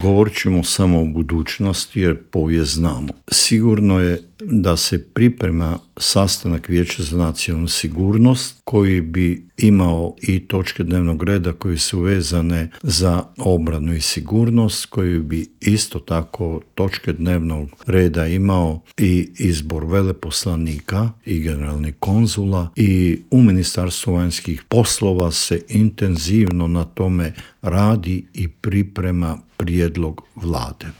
Govorit ćemo samo o budućnosti jer povijest znamo. Sigurno je da se priprema sastanak Vijeća za nacionalnu sigurnost koji bi imao i točke dnevnog reda koje su vezane za obranu i sigurnost, koji bi isto tako točke dnevnog reda imao i izbor veleposlanika i generalnih konzula, i u Ministarstvu vanjskih poslova se intenzivno na tome radi i priprema prijedlog vlade.